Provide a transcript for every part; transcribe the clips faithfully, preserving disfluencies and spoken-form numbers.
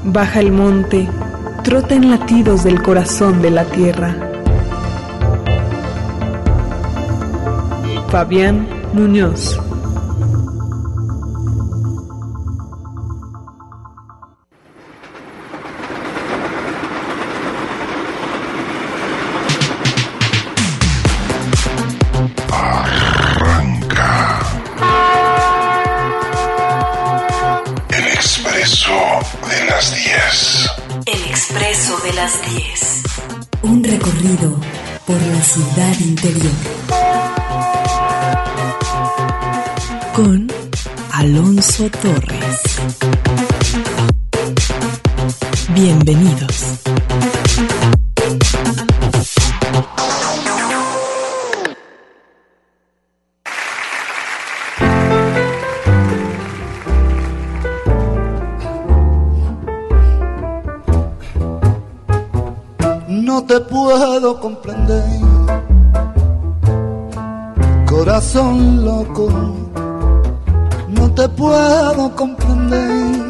Baja el monte, trota en latidos del corazón de la tierra. Fabián Muñoz. diez. Un recorrido por la ciudad interior. Con Alonso Torres. Bienvenidos. No te puedo comprender, corazón loco, no te puedo comprender,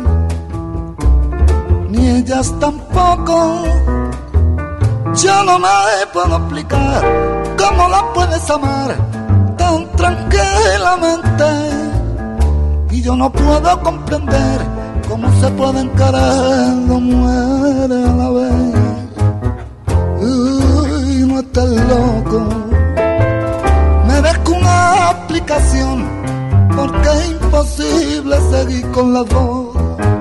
ni ellas tampoco. Yo no me puedo explicar cómo la puedes amar tan tranquilamente, y yo no puedo comprender cómo se pueden querer dos mujeres a la vez. Uy, no estás loco, merezco una explicación, porque es imposible seguir con las dos.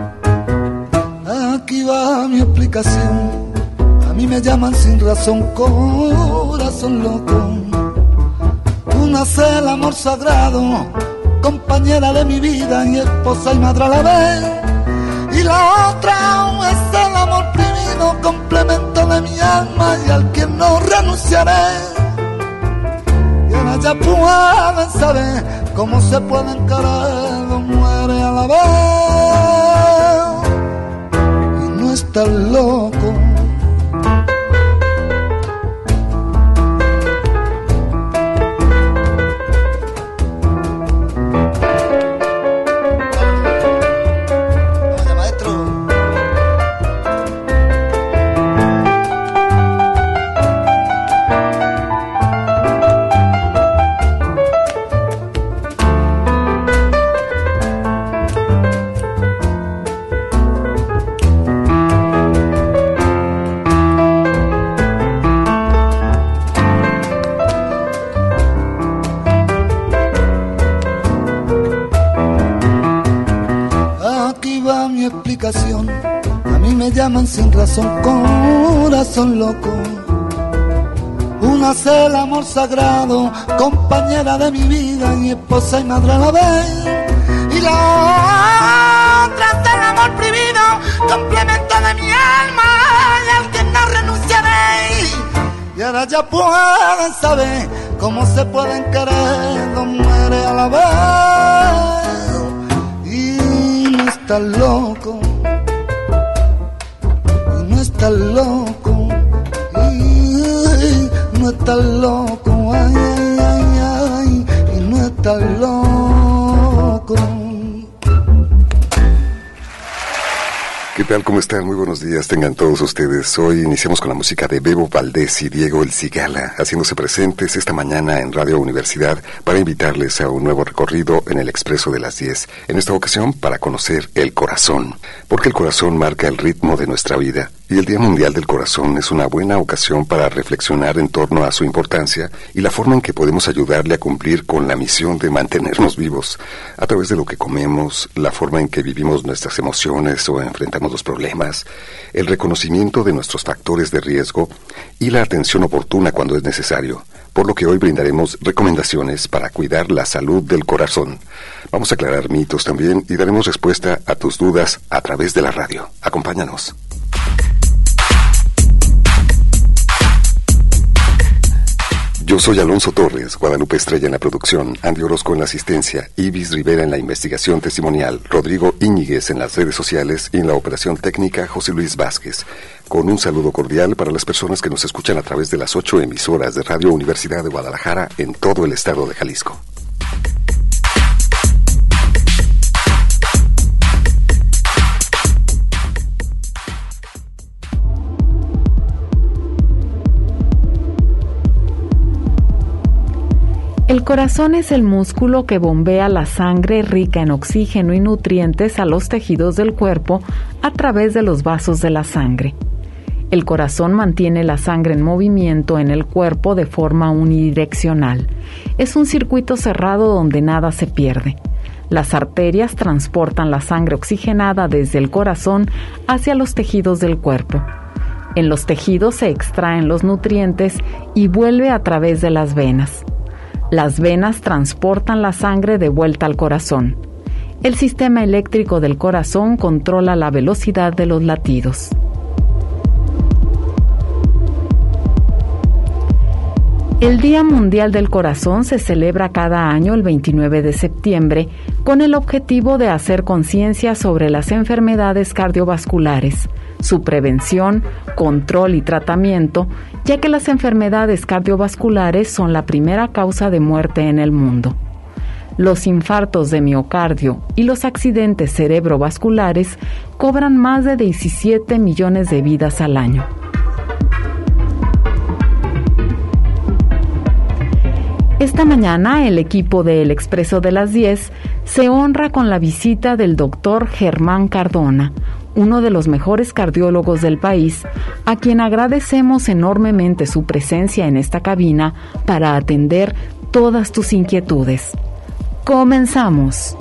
Aquí va mi explicación, a mí me llaman sin razón corazón loco. Una es el amor sagrado, compañera de mi vida y esposa y madre a la vez, y la otra es el amor prohibido, complemento de mi alma y al que no renunciaré. Y ahora ya pueden saber cómo se pueden querer dos mujeres a la vez, y no estás loco. A mí me llaman sin razón corazón loco. Una es el amor sagrado, compañera de mi vida y esposa y madre a la vez, y la otra es el amor prohibido, complemento de mi alma y al que no renunciaré. Y ahora ya pueden saber cómo se pueden querer dos mujeres a la vez, y no estás loco. No estás loco, y no estás loco, ay, ay, ay, ay, y no estás loco. ¿Qué tal? ¿Cómo están? Muy buenos días, tengan todos ustedes. Hoy iniciamos con la música de Bebo Valdés y Diego El Cigala, haciéndose presentes esta mañana en Radio Universidad para invitarles a un nuevo recorrido en el Expreso de las diez. En esta ocasión para conocer el corazón, porque el corazón marca el ritmo de nuestra vida. Y el Día Mundial del Corazón es una buena ocasión para reflexionar en torno a su importancia y la forma en que podemos ayudarle a cumplir con la misión de mantenernos vivos a través de lo que comemos, la forma en que vivimos nuestras emociones o enfrentamos los problemas, el reconocimiento de nuestros factores de riesgo y la atención oportuna cuando es necesario. Por lo que hoy brindaremos recomendaciones para cuidar la salud del corazón. Vamos a aclarar mitos también y daremos respuesta a tus dudas a través de la radio. Acompáñanos. Yo soy Alonso Torres, Guadalupe Estrella en la producción, Andy Orozco en la asistencia, Ibis Rivera en la investigación testimonial, Rodrigo Íñiguez en las redes sociales y en la operación técnica José Luis Vázquez. Con un saludo cordial para las personas que nos escuchan a través de las ocho emisoras de Radio Universidad de Guadalajara en todo el estado de Jalisco. El corazón es el músculo que bombea la sangre rica en oxígeno y nutrientes a los tejidos del cuerpo a través de los vasos de la sangre. El corazón mantiene la sangre en movimiento en el cuerpo de forma unidireccional. Es un circuito cerrado donde nada se pierde. Las arterias transportan la sangre oxigenada desde el corazón hacia los tejidos del cuerpo. En los tejidos se extraen los nutrientes y vuelve a través de las venas. Las venas transportan la sangre de vuelta al corazón. El sistema eléctrico del corazón controla la velocidad de los latidos. El Día Mundial del Corazón se celebra cada año el veintinueve de septiembre con el objetivo de hacer conciencia sobre las enfermedades cardiovasculares, su prevención, control y tratamiento, ya que las enfermedades cardiovasculares son la primera causa de muerte en el mundo. Los infartos de miocardio y los accidentes cerebrovasculares cobran más de diecisiete millones de vidas al año. Esta mañana, el equipo de El Expreso de las diez se honra con la visita del doctor Germán Cardona, uno de los mejores cardiólogos del país, a quien agradecemos enormemente su presencia en esta cabina para atender todas tus inquietudes. Comenzamos.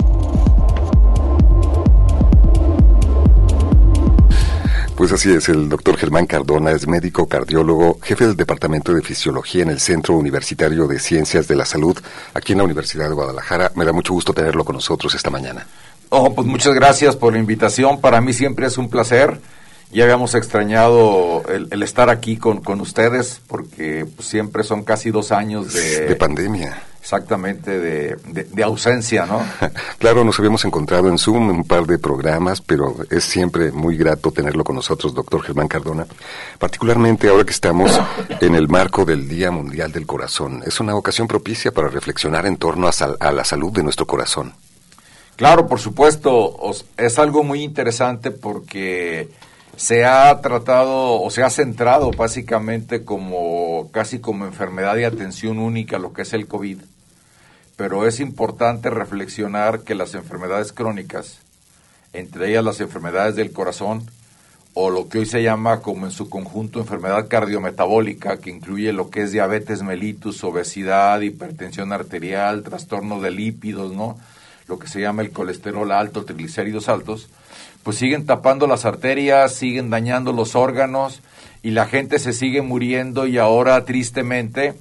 Pues así es, el doctor Germán Cardona es médico cardiólogo, jefe del Departamento de Fisiología en el Centro Universitario de Ciencias de la Salud, aquí en la Universidad de Guadalajara. Me da mucho gusto tenerlo con nosotros esta mañana. Oh, pues muchas gracias por la invitación. Para mí siempre es un placer. Ya habíamos extrañado el, el estar aquí con, con ustedes, porque pues, siempre son casi dos años de... De pandemia. Exactamente, de, de, de ausencia, ¿no? Claro, nos habíamos encontrado en Zoom en un par de programas, pero es siempre muy grato tenerlo con nosotros, doctor Germán Cardona. Particularmente ahora que estamos en el marco del Día Mundial del Corazón. Es una ocasión propicia para reflexionar en torno a, sal, a la salud de nuestro corazón. Claro, por supuesto, es algo muy interesante porque se ha tratado o se ha centrado básicamente como casi como enfermedad de atención única lo que es el COVID, pero es importante reflexionar que las enfermedades crónicas, entre ellas las enfermedades del corazón, o lo que hoy se llama como en su conjunto enfermedad cardiometabólica, que incluye lo que es diabetes mellitus, obesidad, hipertensión arterial, trastorno de lípidos, ¿no?, lo que se llama el colesterol alto, triglicéridos altos, pues siguen tapando las arterias, siguen dañando los órganos y la gente se sigue muriendo, y ahora tristemente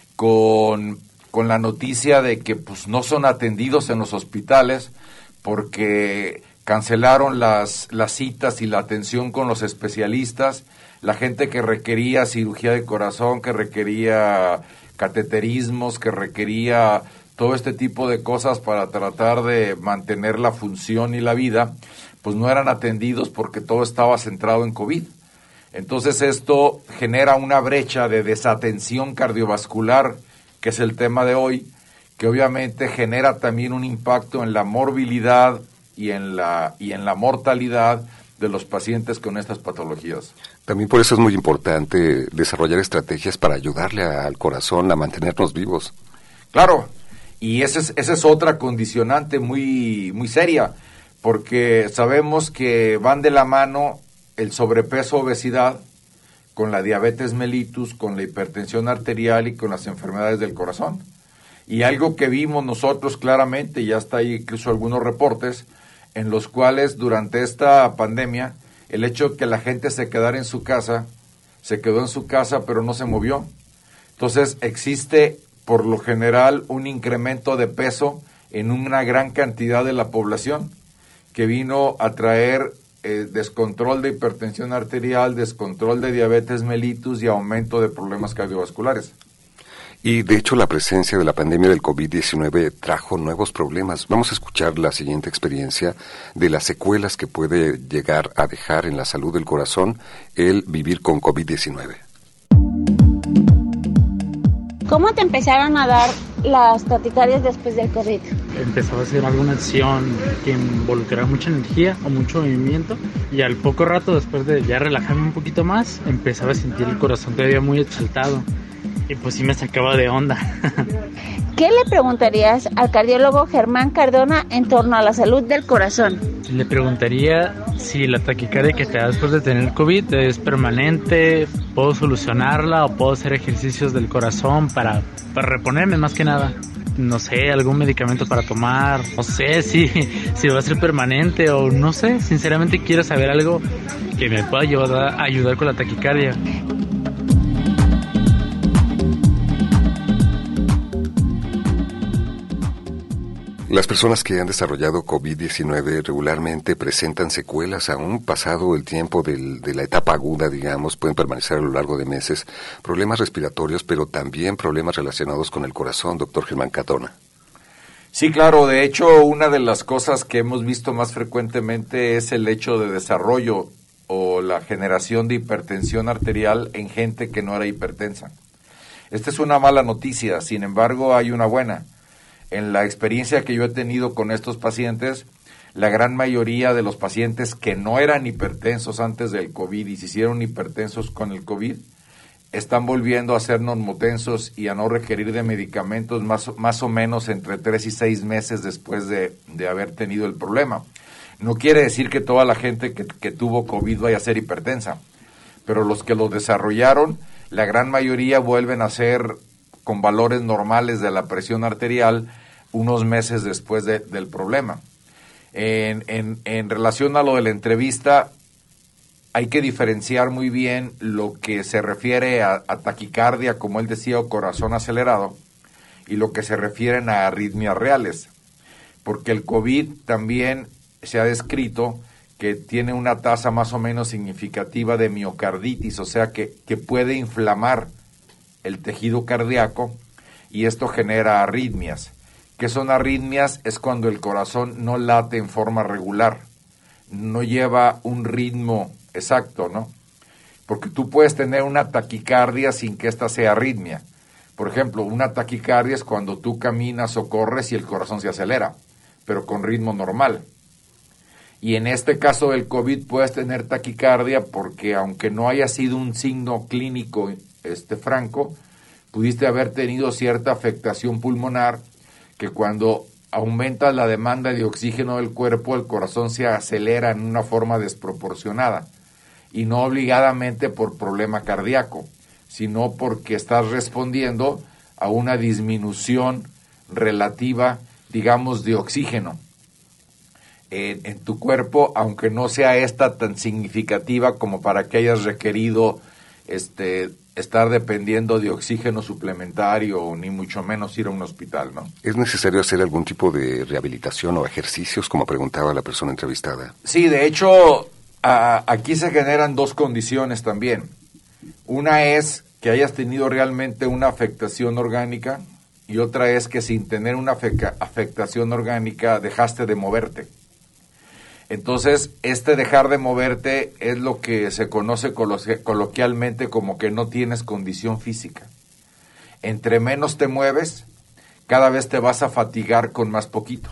con, con la noticia de que pues no son atendidos en los hospitales porque cancelaron las, las citas y la atención con los especialistas. La gente que requería cirugía de corazón, que requería cateterismos, que requería todo este tipo de cosas para tratar de mantener la función y la vida, pues no eran atendidos porque todo estaba centrado en COVID. Entonces esto genera una brecha de desatención cardiovascular, que es el tema de hoy, que obviamente genera también un impacto en la morbilidad y en la, y en la mortalidad de los pacientes con estas patologías. También por eso es muy importante desarrollar estrategias para ayudarle a, al corazón a mantenernos vivos. Claro. Y esa es, esa es otra condicionante muy, muy seria, porque sabemos que van de la mano el sobrepeso, obesidad, con la diabetes mellitus, con la hipertensión arterial y con las enfermedades del corazón. Y algo que vimos nosotros claramente, ya está ahí incluso algunos reportes, en los cuales durante esta pandemia, el hecho de que la gente se quedara en su casa, se quedó en su casa pero no se movió. Entonces existe por lo general un incremento de peso en una gran cantidad de la población, que vino a traer eh, descontrol de hipertensión arterial, descontrol de diabetes mellitus y aumento de problemas cardiovasculares. Y de hecho la presencia de la pandemia del COVID diecinueve trajo nuevos problemas. Vamos a escuchar la siguiente experiencia de las secuelas que puede llegar a dejar en la salud del corazón el vivir con COVID diecinueve. ¿Cómo te empezaron a dar las taquicardias después del COVID? Empezaba a hacer alguna acción que involucraba mucha energía o mucho movimiento, y al poco rato, después de ya relajarme un poquito más, empezaba a sentir el corazón todavía muy exaltado y pues sí me sacaba de onda. ¿Qué le preguntarías al cardiólogo Germán Cardona en torno a la salud del corazón? Le preguntaría si la taquicardia que te da después de tener COVID es permanente, puedo solucionarla o puedo hacer ejercicios del corazón para, para reponerme más que nada. No sé, algún medicamento para tomar, no sé si, si va a ser permanente o no sé, sinceramente quiero saber algo que me pueda ayudar, ayudar con la taquicardia. Las personas que han desarrollado COVID diecinueve regularmente presentan secuelas aún pasado el tiempo del, de la etapa aguda, digamos, pueden permanecer a lo largo de meses, problemas respiratorios, pero también problemas relacionados con el corazón, doctor Germán Cardona. Sí, claro, de hecho, una de las cosas que hemos visto más frecuentemente es el hecho de desarrollo o la generación de hipertensión arterial en gente que no era hipertensa. Esta es una mala noticia, sin embargo, hay una buena. En la experiencia que yo he tenido con estos pacientes, la gran mayoría de los pacientes que no eran hipertensos antes del COVID y se hicieron hipertensos con el COVID, están volviendo a ser normotensos y a no requerir de medicamentos más, más o menos entre tres y seis meses después de, de haber tenido el problema. No quiere decir que toda la gente que, que tuvo COVID vaya a ser hipertensa, pero los que lo desarrollaron, la gran mayoría vuelven a ser con valores normales de la presión arterial unos meses después de, del problema. En, en, en relación a lo de la entrevista, hay que diferenciar muy bien lo que se refiere a, a taquicardia, como él decía, o corazón acelerado, y lo que se refieren a arritmias reales, porque el COVID también se ha descrito que tiene una tasa más o menos significativa de miocarditis, o sea que, que puede inflamar el tejido cardíaco y esto genera arritmias. ¿Qué son arritmias? Es cuando el corazón no late en forma regular, no lleva un ritmo exacto, ¿no? Porque tú puedes tener una taquicardia sin que ésta sea arritmia. Por ejemplo, una taquicardia es cuando tú caminas o corres y el corazón se acelera, pero con ritmo normal. Y en este caso del COVID puedes tener taquicardia porque aunque no haya sido un signo clínico este franco, pudiste haber tenido cierta afectación pulmonar que cuando aumenta la demanda de oxígeno del cuerpo, el corazón se acelera en una forma desproporcionada y no obligadamente por problema cardíaco, sino porque estás respondiendo a una disminución relativa, digamos, de oxígeno en, en tu cuerpo, aunque no sea esta tan significativa como para que hayas requerido este estar dependiendo de oxígeno suplementario, ni mucho menos ir a un hospital, ¿no? ¿Es necesario hacer algún tipo de rehabilitación o ejercicios, como preguntaba la persona entrevistada? Sí, de hecho, a, aquí se generan dos condiciones también. Una es que hayas tenido realmente una afectación orgánica y otra es que sin tener una afecta, afectación orgánica dejaste de moverte. Entonces, este dejar de moverte es lo que se conoce coloquialmente como que no tienes condición física. Entre menos te mueves, cada vez te vas a fatigar con más poquito.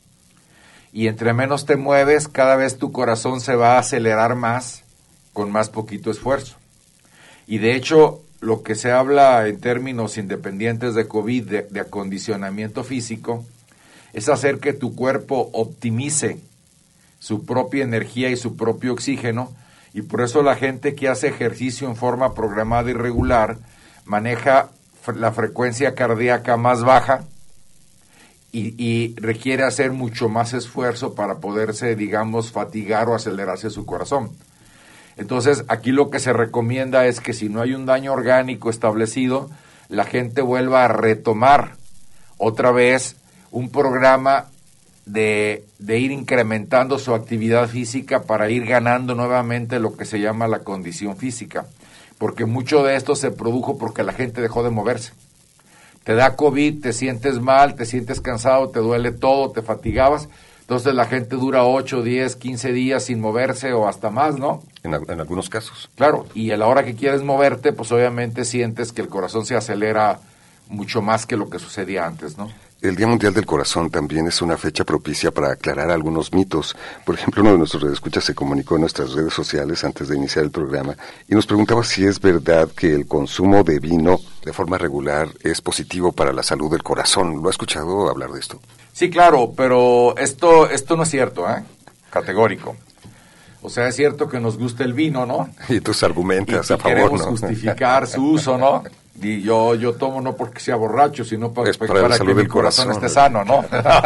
Y entre menos te mueves, cada vez tu corazón se va a acelerar más con más poquito esfuerzo. Y de hecho, lo que se habla en términos independientes de COVID, de, de acondicionamiento físico, es hacer que tu cuerpo optimice su propia energía y su propio oxígeno, y por eso la gente que hace ejercicio en forma programada y regular maneja la frecuencia cardíaca más baja y, y requiere hacer mucho más esfuerzo para poderse, digamos, fatigar o acelerarse su corazón. Entonces, aquí lo que se recomienda es que si no hay un daño orgánico establecido, la gente vuelva a retomar otra vez un programa De, de ir incrementando su actividad física para ir ganando nuevamente lo que se llama la condición física, porque mucho de esto se produjo porque la gente dejó de moverse. Te da COVID, te sientes mal, te sientes cansado, te duele todo, te fatigabas, entonces la gente dura ocho, diez, quince días sin moverse o hasta más, ¿no? En, en algunos casos. Claro, y a la hora que quieres moverte, pues obviamente sientes que el corazón se acelera mucho más que lo que sucedía antes, ¿no? El Día Mundial del Corazón también es una fecha propicia para aclarar algunos mitos. Por ejemplo, uno de nuestros radioescuchas se comunicó en nuestras redes sociales antes de iniciar el programa y nos preguntaba si es verdad que el consumo de vino de forma regular es positivo para la salud del corazón. ¿Lo ha escuchado hablar de esto? Sí, claro, pero esto, esto no es cierto, ¿eh? Categórico. O sea, es cierto que nos gusta el vino, ¿no? Y tus argumentas y, y a favor, queremos ¿no? justificar su uso, ¿no? Y yo, yo tomo no porque sea borracho, sino para, es para, para que mi corazón, corazón esté sano, ¿no?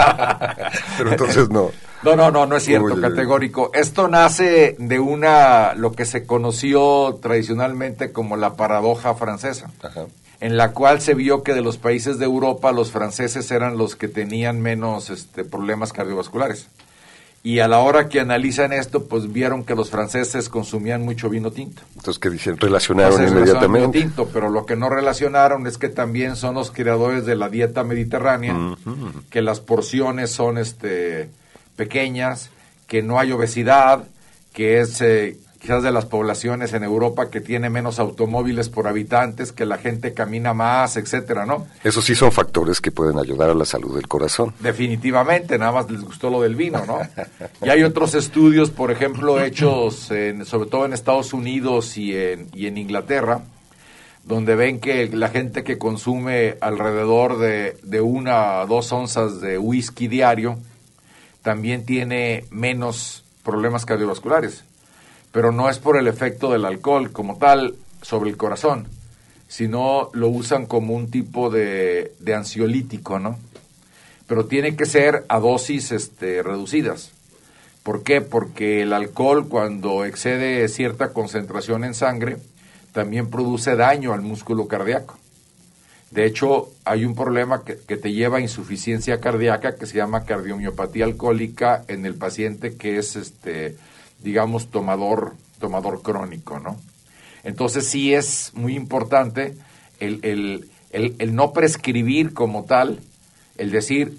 Pero entonces no. No, no, no, no es cierto, Uy, categórico. Esto nace de una, lo que se conoció tradicionalmente como la paradoja francesa, Ajá. en la cual se vio que de los países de Europa los franceses eran los que tenían menos este, problemas cardiovasculares. Y a la hora que analizan esto, pues vieron que los franceses consumían mucho vino tinto. Entonces, ¿qué dicen? Relacionaron Entonces, inmediatamente. Vino tinto, pero lo que no relacionaron es que también son los creadores de la dieta mediterránea, uh-huh. que las porciones son este pequeñas, que no hay obesidad, que es eh, quizás de las poblaciones en Europa que tiene menos automóviles por habitantes, que la gente camina más, etcétera, ¿no? Esos sí son factores que pueden ayudar a la salud del corazón. Definitivamente, nada más les gustó lo del vino, ¿no? Y hay otros estudios, por ejemplo, hechos en, sobre todo en Estados Unidos y en, y en Inglaterra, donde ven que la gente que consume alrededor de, de una a dos onzas de whisky diario, también tiene menos problemas cardiovasculares. Pero no es por el efecto del alcohol como tal sobre el corazón, sino lo usan como un tipo de, de ansiolítico, ¿no? Pero tiene que ser a dosis este, reducidas. ¿Por qué? Porque el alcohol, cuando excede cierta concentración en sangre, también produce daño al músculo cardíaco. De hecho, hay un problema que, que te lleva a insuficiencia cardíaca que se llama cardiomiopatía alcohólica en el paciente que es este digamos, tomador, tomador crónico, ¿no? Entonces sí es muy importante el, el, el, el no prescribir como tal, el decir,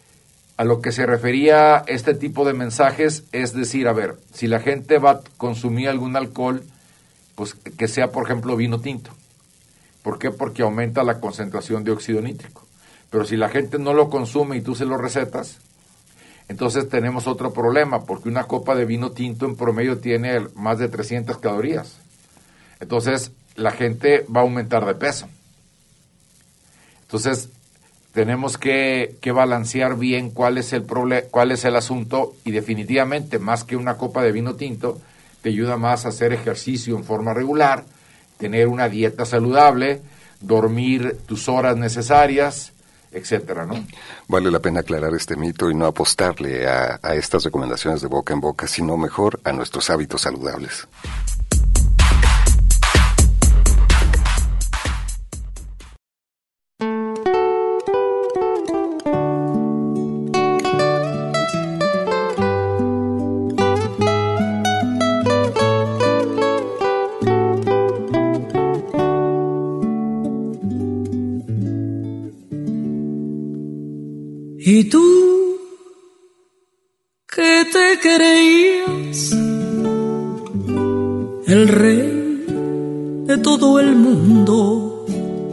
a lo que se refería este tipo de mensajes, es decir, a ver, si la gente va a consumir algún alcohol, pues que sea, por ejemplo, vino tinto. ¿Por qué? Porque aumenta la concentración de óxido nítrico. Pero si la gente no lo consume y tú se lo recetas, entonces tenemos otro problema, porque una copa de vino tinto en promedio tiene más de trescientas calorías. Entonces, la gente va a aumentar de peso. Entonces, tenemos que, que balancear bien cuál es el proble- cuál es el asunto, y definitivamente, más que una copa de vino tinto, te ayuda más a hacer ejercicio en forma regular, tener una dieta saludable, dormir tus horas necesarias, etcétera, ¿no? Vale la pena aclarar este mito y no apostarle a, a estas recomendaciones de boca en boca, sino mejor a nuestros hábitos saludables. ¿Y tú qué te creías? El rey de todo el mundo.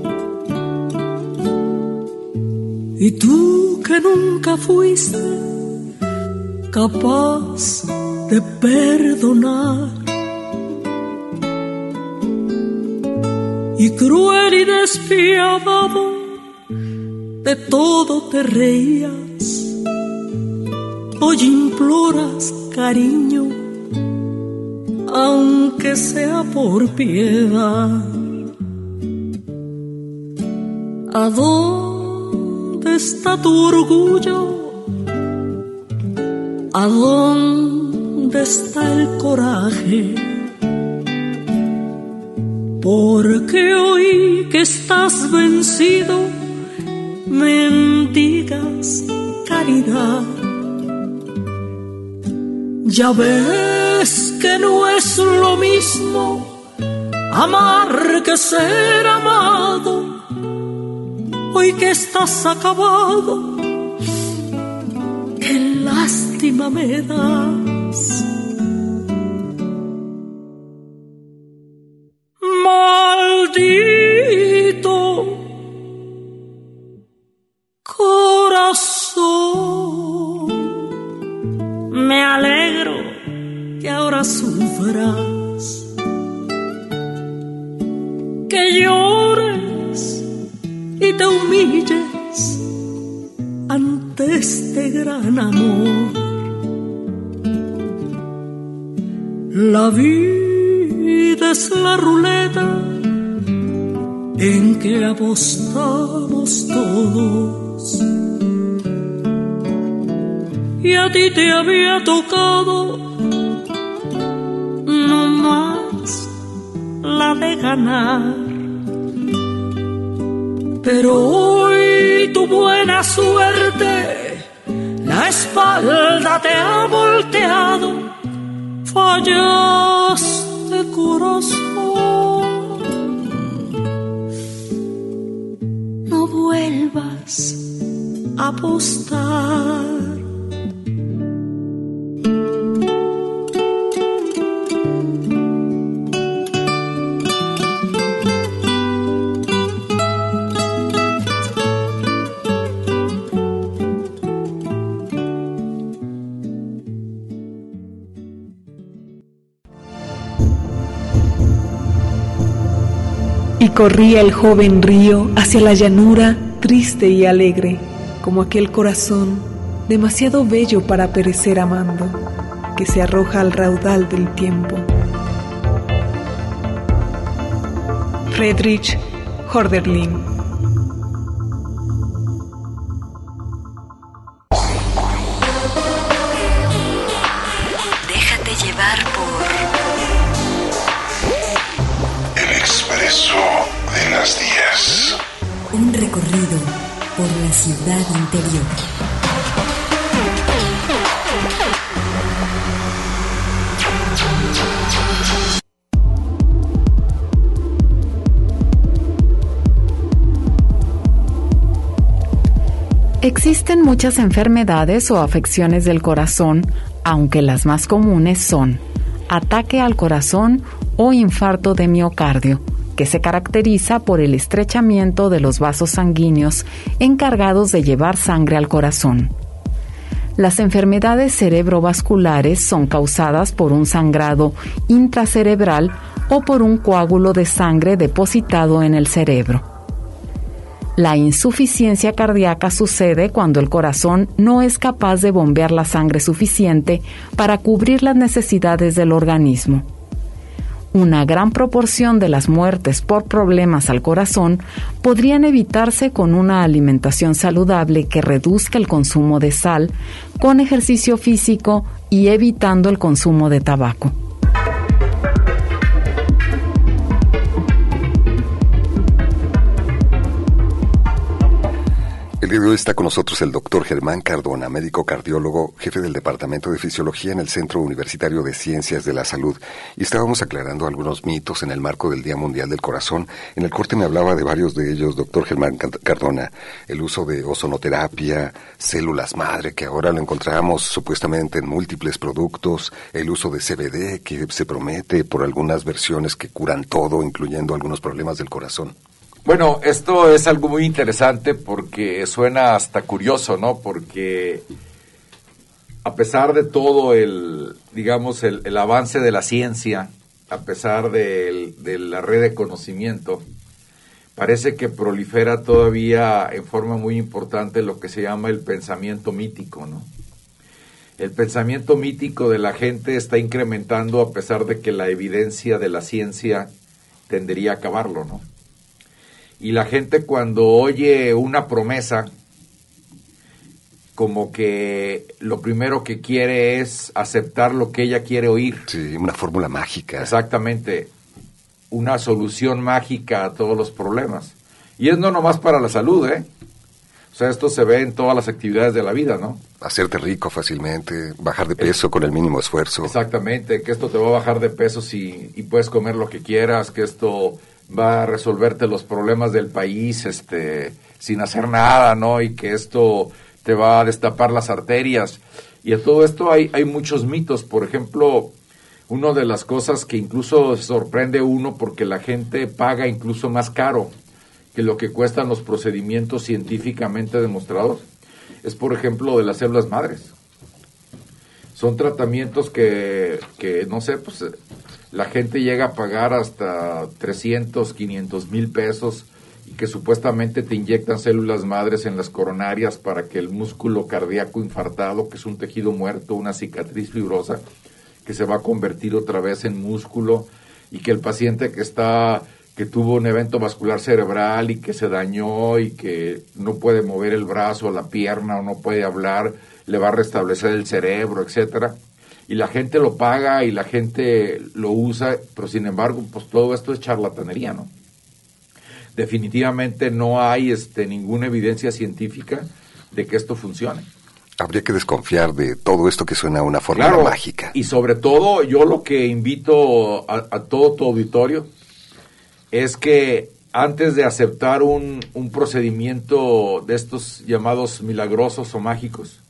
¿Y tú que nunca fuiste capaz de perdonar? Y cruel y despiadado de todo te reías, hoy imploras cariño, aunque sea por piedad. ¿A dónde está tu orgullo? ¿A dónde está el coraje? Porque hoy que estás vencido, mendigas caridad. Ya ves que no es lo mismo amar que ser amado. Hoy que estás acabado, qué lástima me das. Maldito corazón, me alegro que ahora sufras, que llores arrodilles ante este gran amor. La vida es la ruleta en que apostamos todos, y a ti te había tocado no más la de ganar. Pero hoy tu buena suerte la espalda te ha volteado, fallaste corazón. No vuelvas a apostar. Y corría el joven río hacia la llanura, triste y alegre, como aquel corazón, demasiado bello para perecer amando, que se arroja al raudal del tiempo. Friedrich Hölderlin. Déjate llevar por de las diez. Un recorrido por la ciudad interior. Existen muchas enfermedades o afecciones del corazón, aunque las más comunes son ataque al corazón o infarto de miocardio, que se caracteriza por el estrechamiento de los vasos sanguíneos encargados de llevar sangre al corazón. Las enfermedades cerebrovasculares son causadas por un sangrado intracerebral o por un coágulo de sangre depositado en el cerebro. La insuficiencia cardíaca sucede cuando el corazón no es capaz de bombear la sangre suficiente para cubrir las necesidades del organismo. Una gran proporción de las muertes por problemas al corazón podrían evitarse con una alimentación saludable que reduzca el consumo de sal, con ejercicio físico y evitando el consumo de tabaco. El día de hoy está con nosotros el doctor Germán Cardona, médico cardiólogo, jefe del Departamento de Fisiología en el Centro Universitario de Ciencias de la Salud. Y estábamos aclarando algunos mitos en el marco del Día Mundial del Corazón. En el corte me hablaba de varios de ellos, doctor Germán Cardona. El uso de ozonoterapia, células madre, que ahora lo encontramos supuestamente en múltiples productos. El uso de C B D, que se promete por algunas versiones que curan todo, incluyendo algunos problemas del corazón. Bueno, esto es algo muy interesante porque suena hasta curioso, ¿no? Porque a pesar de todo el, digamos, el, el avance de la ciencia, a pesar de, de la red de conocimiento, parece que prolifera todavía en forma muy importante lo que se llama el pensamiento mítico, ¿no? El pensamiento mítico de la gente está incrementando a pesar de que la evidencia de la ciencia tendería a acabarlo, ¿no? Y la gente cuando oye una promesa, como que lo primero que quiere es aceptar lo que ella quiere oír. Sí, una fórmula mágica. Exactamente, una solución mágica a todos los problemas. Y es no nomás para la salud, ¿eh? O sea, esto se ve en todas las actividades de la vida, ¿no? Hacerte rico fácilmente, bajar de peso es, con el mínimo esfuerzo. Exactamente, que esto te va a bajar de peso si, y puedes comer lo que quieras, que esto va a resolverte los problemas del país este, sin hacer nada, ¿no? Y que esto te va a destapar las arterias. Y a todo esto hay, hay muchos mitos. Por ejemplo, una de las cosas que incluso sorprende uno porque la gente paga incluso más caro que lo que cuestan los procedimientos científicamente demostrados, es por ejemplo de las células madres. Son tratamientos que, que no sé, pues la gente llega a pagar hasta trescientos, quinientos mil pesos que supuestamente te inyectan células madres en las coronarias para que el músculo cardíaco infartado, que es un tejido muerto, una cicatriz fibrosa, que se va a convertir otra vez en músculo, y que el paciente que está que tuvo un evento vascular cerebral y que se dañó y que no puede mover el brazo, la pierna o no puede hablar, le va a restablecer el cerebro, etcétera. Y la gente lo paga y la gente lo usa, pero sin embargo, pues todo esto es charlatanería, ¿no? Definitivamente no hay este, ninguna evidencia científica de que esto funcione. Habría que desconfiar de todo esto que suena a una fórmula claro, mágica. Y sobre todo, yo lo que invito a, a todo tu auditorio es que antes de aceptar un, un procedimiento de estos llamados milagrosos o mágicos,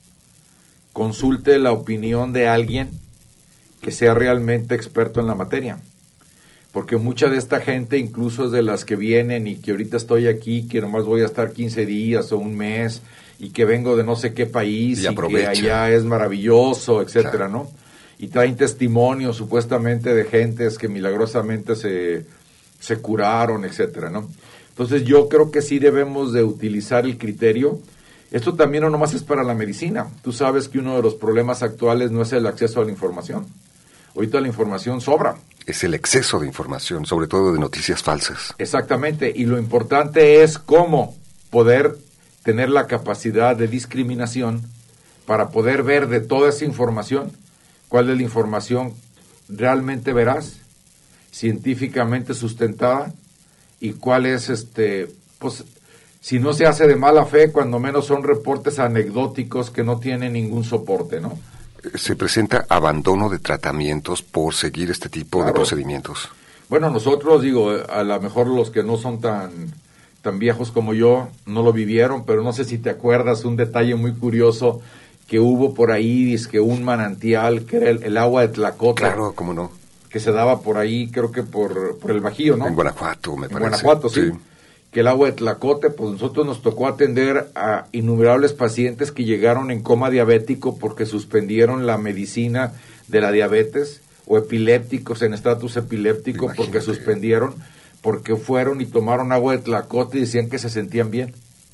consulte la opinión de alguien que sea realmente experto en la materia. Porque mucha de esta gente, incluso es de las que vienen y que ahorita estoy aquí, que nomás voy a estar quince días o un mes, y que vengo de no sé qué país, y, y que allá es maravilloso, etcétera, claro. ¿no? Y traen testimonios supuestamente de gentes que milagrosamente se, se curaron, etcétera, ¿no? Entonces yo creo que sí debemos de utilizar el criterio. Esto también no nomás es para la medicina. Tú sabes que uno de los problemas actuales no es el acceso a la información. Ahorita la información sobra. Es el exceso de información, sobre todo de noticias falsas. Exactamente, y lo importante es cómo poder tener la capacidad de discriminación para poder ver de toda esa información cuál es la información realmente veraz, científicamente sustentada, y cuál es, este, pues, si no se hace de mala fe, cuando menos son reportes anecdóticos que no tienen ningún soporte, ¿no? ¿Se presenta abandono de tratamientos por seguir este tipo claro. de procedimientos? Bueno, nosotros, digo, a lo mejor los que no son tan, tan viejos como yo no lo vivieron, pero no sé si te acuerdas un detalle muy curioso que hubo por ahí, es que un manantial, que era el, el agua de Tlacote. Claro, cómo no. Que se daba por ahí, creo que por, por el Bajío, ¿no? En Guanajuato, me en parece. En Guanajuato, sí. sí. Que el agua de Tlacote, pues nosotros nos tocó atender a innumerables pacientes que llegaron en coma diabético porque suspendieron la medicina de la diabetes, o epilépticos en estatus epiléptico Imagínate. porque suspendieron, porque fueron y tomaron agua de Tlacote y decían que se sentían bien.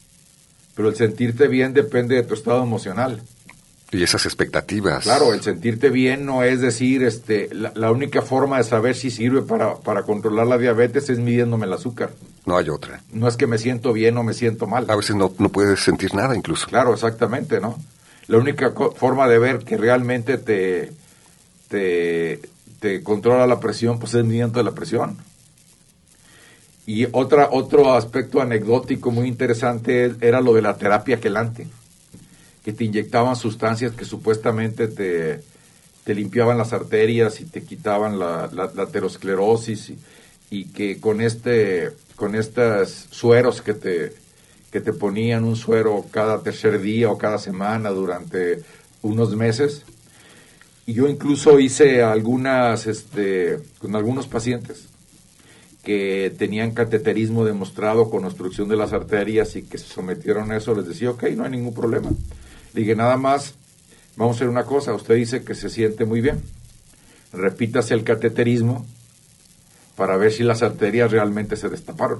Pero el sentirte bien depende de tu estado emocional. Y esas expectativas. Claro, el sentirte bien no es decir, este, la, la única forma de saber si sirve para, para controlar la diabetes es midiéndome el azúcar. No hay otra. No es que me siento bien o me siento mal. A veces no, no puedes sentir nada incluso. Claro, exactamente, ¿no? La única co- forma de ver que realmente te, te, te controla la presión, pues es midiendo la presión. Y otra, otro aspecto anecdótico muy interesante era lo de la terapia quelante, que te inyectaban sustancias que supuestamente te, te limpiaban las arterias y te quitaban la, la, la aterosclerosis, y, y que con este con estos sueros que te que te ponían un suero cada tercer día o cada semana durante unos meses. Y yo incluso hice algunas este con algunos pacientes que tenían cateterismo demostrado con obstrucción de las arterias y que se sometieron a eso. Les decía, ok, no hay ningún problema. Le dije, nada más, vamos a hacer una cosa, usted dice que se siente muy bien, repítase el cateterismo para ver si las arterias realmente se destaparon.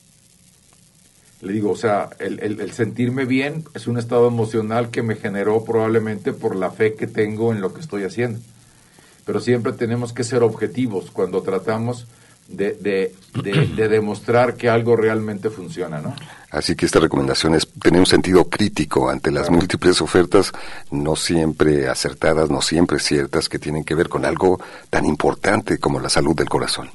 Le digo, o sea, el, el, el sentirme bien es un estado emocional que me generó probablemente por la fe que tengo en lo que estoy haciendo. Pero siempre tenemos que ser objetivos cuando tratamos de, de, de, de demostrar que algo realmente funciona, ¿no? Así que esta recomendación es tener un sentido crítico ante las claro. múltiples ofertas, no siempre acertadas, no siempre ciertas, que tienen que ver con algo tan importante como la salud del corazón.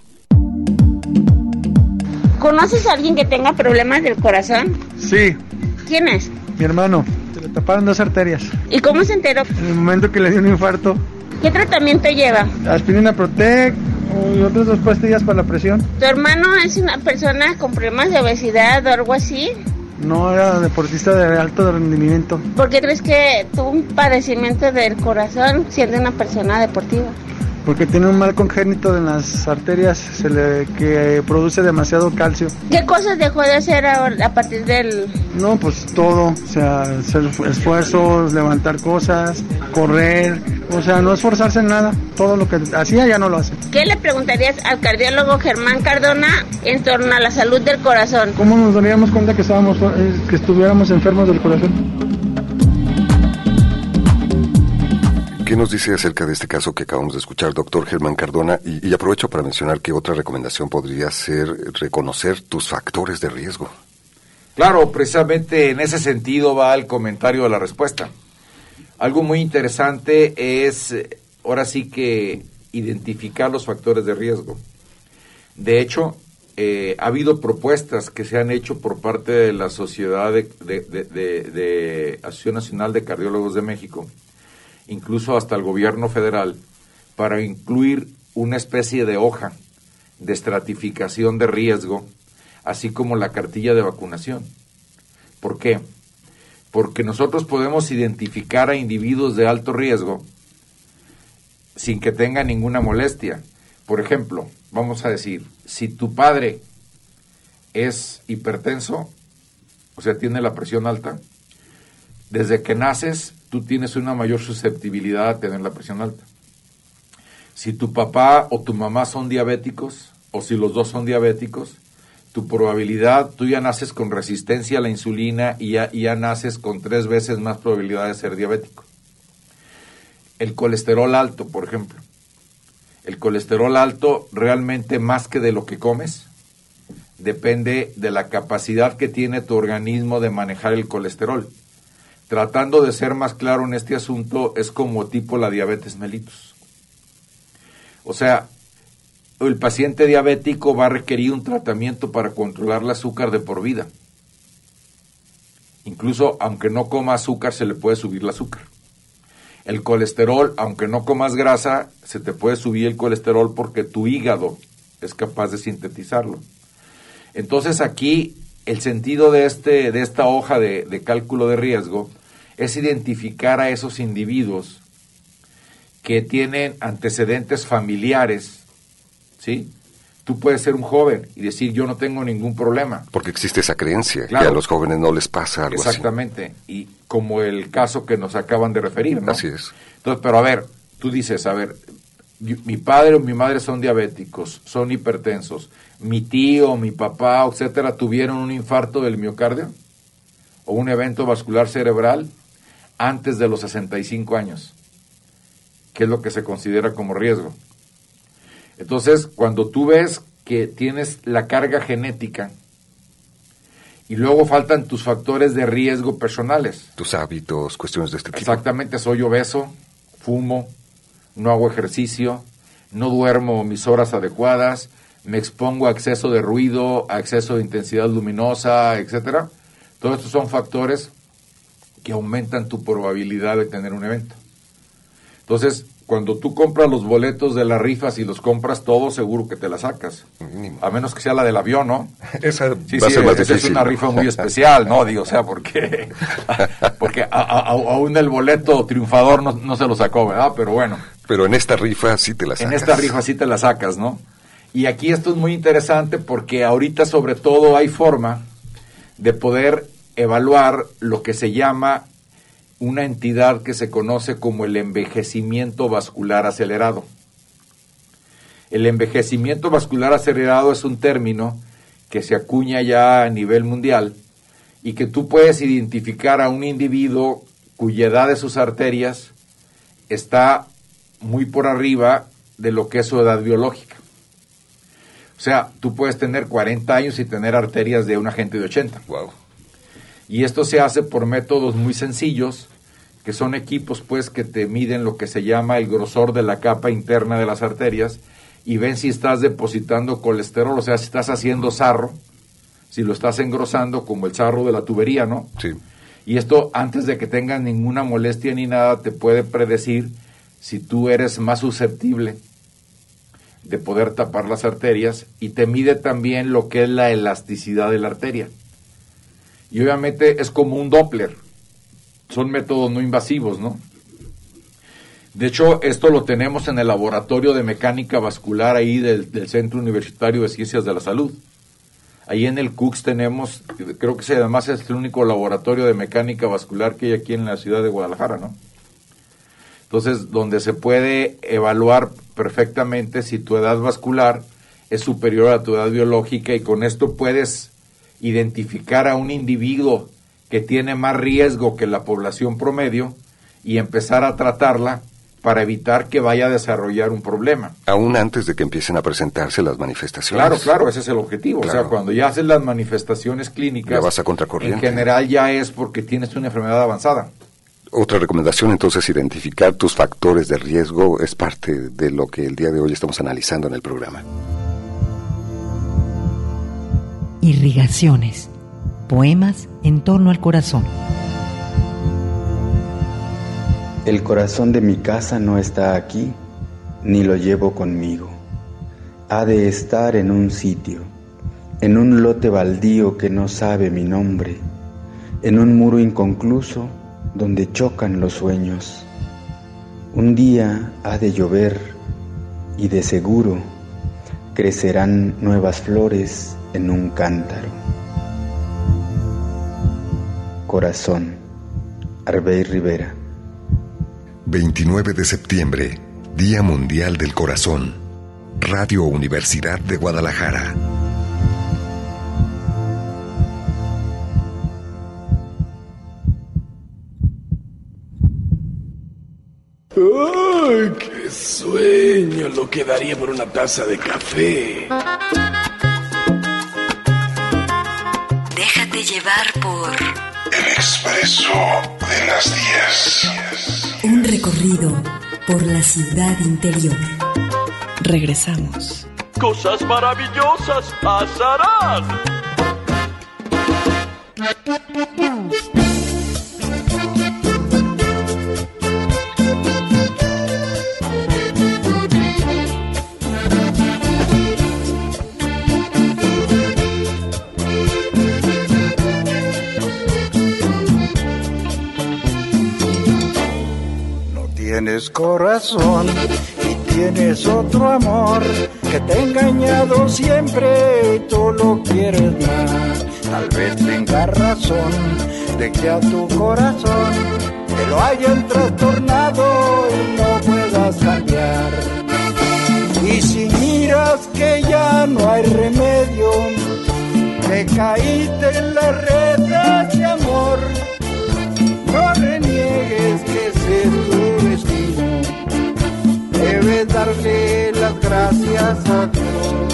¿Conoces a alguien que tenga problemas del corazón? Sí. ¿Quién es? Mi hermano. Se le taparon dos arterias. ¿Y cómo se enteró? En el momento que le dio un infarto. ¿Qué tratamiento lleva? Aspirina Protec y otras dos pastillas para la presión. ¿Tu hermano es una persona con problemas de obesidad o algo así? No, era deportista de alto rendimiento. ¿Por qué crees que tuvo un padecimiento del corazón siendo una persona deportiva? porque tiene un mal congénito en las arterias se le, que produce demasiado calcio. ¿Qué cosas dejó de hacer ahora, a partir del...? No, pues todo, o sea, hacer esfuerzos, levantar cosas, correr, o sea, no esforzarse en nada, todo lo que hacía ya no lo hace. ¿Qué le preguntarías al cardiólogo Germán Cardona en torno a la salud del corazón? ¿Cómo nos daríamos cuenta que estábamos, que estuviéramos enfermos del corazón? ¿Qué nos dice acerca de este caso que acabamos de escuchar, doctor Germán Cardona? Y, y aprovecho para mencionar que otra recomendación podría ser reconocer tus factores de riesgo. Claro, precisamente en ese sentido va el comentario de la respuesta. Algo muy interesante es, ahora sí que, identificar los factores de riesgo. De hecho, eh, ha habido propuestas que se han hecho por parte de la Sociedad de, de, de, de, de Asociación Nacional de Cardiólogos de México, incluso hasta el gobierno federal, para incluir una especie de hoja de estratificación de riesgo, así como la cartilla de vacunación. ¿Por qué? Porque nosotros podemos identificar a individuos de alto riesgo sin que tengan ninguna molestia. Por ejemplo, vamos a decir, si tu padre es hipertenso, o sea, tiene la presión alta, desde que naces tú tienes una mayor susceptibilidad a tener la presión alta. Si tu papá o tu mamá son diabéticos, o si los dos son diabéticos, tu probabilidad, tú ya naces con resistencia a la insulina y ya, y ya naces con tres veces más probabilidad de ser diabético. El colesterol alto, por ejemplo. El colesterol alto, realmente más que de lo que comes, depende de la capacidad que tiene tu organismo de manejar el colesterol. Tratando de ser más claro en este asunto, es como tipo la diabetes mellitus. O sea, el paciente diabético va a requerir un tratamiento para controlar el azúcar de por vida. Incluso, aunque no coma azúcar, se le puede subir el azúcar. El colesterol, aunque no comas grasa, se te puede subir el colesterol porque tu hígado es capaz de sintetizarlo. Entonces aquí el sentido de, este, de esta hoja de, de cálculo de riesgo es identificar a esos individuos que tienen antecedentes familiares, ¿sí? Tú puedes ser un joven y decir, yo no tengo ningún problema. Porque existe esa creencia, claro, que a los jóvenes no les pasa algo exactamente, así. Y como el caso que nos acaban de referir, ¿no? Así es. Entonces, pero a ver, tú dices, a ver, mi padre o mi madre son diabéticos, son hipertensos, mi tío, mi papá, etcétera, tuvieron un infarto del miocardio o un evento vascular cerebral antes de los sesenta y cinco años, que es lo que se considera como riesgo. Entonces, cuando tú ves que tienes la carga genética y luego faltan tus factores de riesgo personales. Tus hábitos, cuestiones de este tipo. Exactamente, soy obeso, fumo, no hago ejercicio, no duermo mis horas adecuadas, me expongo a exceso de ruido, a exceso de intensidad luminosa, etcétera. Todos estos son factores que aumentan tu probabilidad de tener un evento. Entonces, cuando tú compras los boletos de las rifas y los compras todos, seguro que te la sacas. Mínimo. A menos que sea la del avión, ¿no? Esa sí, va sí, a ser más esa difícil. Es una rifa muy especial, ¿no? Digo, o sea, porque, porque a, a, aún el boleto triunfador no, no se lo sacó, ¿verdad? Pero bueno. Pero en esta rifa sí te la sacas. En esta rifa sí te la sacas, ¿no? Y aquí esto es muy interesante porque ahorita sobre todo hay forma de poder evaluar lo que se llama una entidad que se conoce como el envejecimiento vascular acelerado. El envejecimiento vascular acelerado es un término que se acuña ya a nivel mundial y que tú puedes identificar a un individuo cuya edad de sus arterias está muy por arriba de lo que es su edad biológica. O sea, tú puedes tener cuarenta años y tener arterias de una gente de ochenta. Wow. Y esto se hace por métodos muy sencillos, que son equipos pues que te miden lo que se llama el grosor de la capa interna de las arterias y ven si estás depositando colesterol, o sea, si estás haciendo sarro, si lo estás engrosando como el sarro de la tubería, ¿no? Sí. Y esto, antes de que tengas ninguna molestia ni nada, te puede predecir si tú eres más susceptible de poder tapar las arterias, y te mide también lo que es la elasticidad de la arteria. Y obviamente es como un Doppler. Son métodos no invasivos, ¿no? De hecho, esto lo tenemos en el laboratorio de mecánica vascular ahí del, del Centro Universitario de Ciencias de la Salud. Ahí en el C U C S tenemos, creo que además es el único laboratorio de mecánica vascular que hay aquí en la ciudad de Guadalajara, ¿no? Entonces, donde se puede evaluar perfectamente si tu edad vascular es superior a tu edad biológica, y con esto puedes identificar a un individuo que tiene más riesgo que la población promedio y empezar a tratarla para evitar que vaya a desarrollar un problema. Aún antes de que empiecen a presentarse las manifestaciones. Claro, claro, ese es el objetivo. Claro. O sea, cuando ya haces las manifestaciones clínicas, ya vas a contracorriente. En general ya es porque tienes una enfermedad avanzada. Otra recomendación, entonces, identificar tus factores de riesgo es parte de lo que el día de hoy estamos analizando en el programa. Irrigaciones, poemas en torno al corazón. El corazón de mi casa no está aquí, ni lo llevo conmigo. Ha de estar en un sitio, en un lote baldío que no sabe mi nombre, en un muro inconcluso donde chocan los sueños. Un día ha de llover y de seguro crecerán nuevas flores en un cántaro. Corazón, Arbey Rivera. veintinueve de septiembre, Día Mundial del Corazón. Radio Universidad de Guadalajara. ¡Ay, qué sueño! Lo que daría por una taza de café. Déjate llevar por El Expreso de las diez. un recorrido por la ciudad interior. Regresamos. Cosas maravillosas pasarán. Tienes corazón y tienes otro amor que te ha engañado siempre y tú lo quieres más. Tal vez tengas razón de que a tu corazón te lo hayan trastornado y no puedas cambiar. Y si miras que ya no hay remedio, que caíste en las redes de amor, no reniegues que ese es tu destino. Debes darle las gracias a Dios.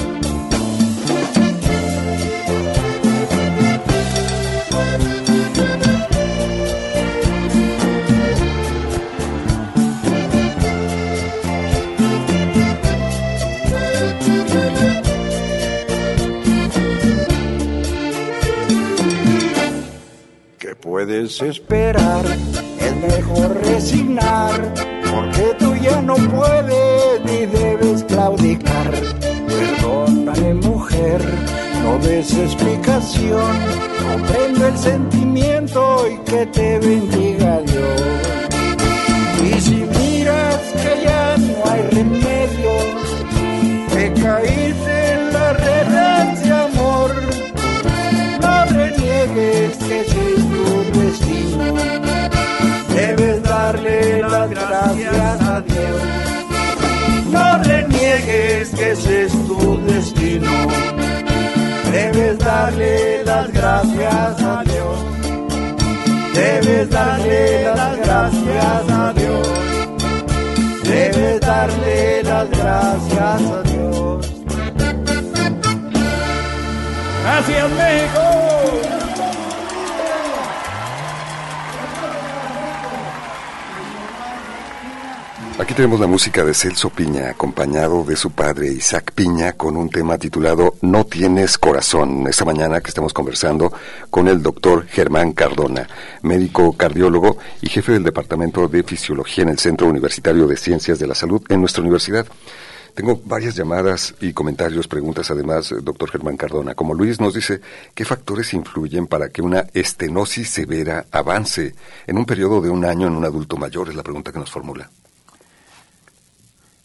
¿Qué puedes esperar? Es mejor resignar, porque tú ya no puedes ni debes claudicar. Perdóname, mujer, no des explicación. Comprendo el sentimiento y que te bendiga Dios. Y si miras que ya no hay remedio, que caíste en las redes de amor, no reniegues que ese es tu destino. Debes darle las gracias a Dios. No reniegues que ese es tu destino. Debes darle las gracias a Dios. Debes darle las gracias a Dios. Debes darle las gracias a Dios. Gracias, México. Aquí tenemos la música de Celso Piña, acompañado de su padre Isaac Piña, con un tema titulado No tienes corazón. Esta mañana que estamos conversando con el doctor Germán Cardona, médico cardiólogo y jefe del Departamento de Fisiología en el Centro Universitario de Ciencias de la Salud en nuestra universidad. Tengo varias llamadas y comentarios, preguntas además, doctor Germán Cardona. Como Luis nos dice, ¿qué factores influyen para que una estenosis severa avance en un periodo de un año en un adulto mayor? Es la pregunta que nos formula.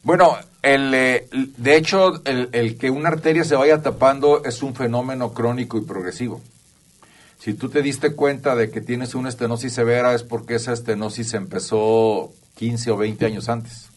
Bueno, el, eh, de hecho, el, el que una arteria se vaya tapando es un fenómeno crónico y progresivo. Si tú te diste cuenta de que tienes una estenosis severa es porque esa estenosis empezó quince o veinte años antes.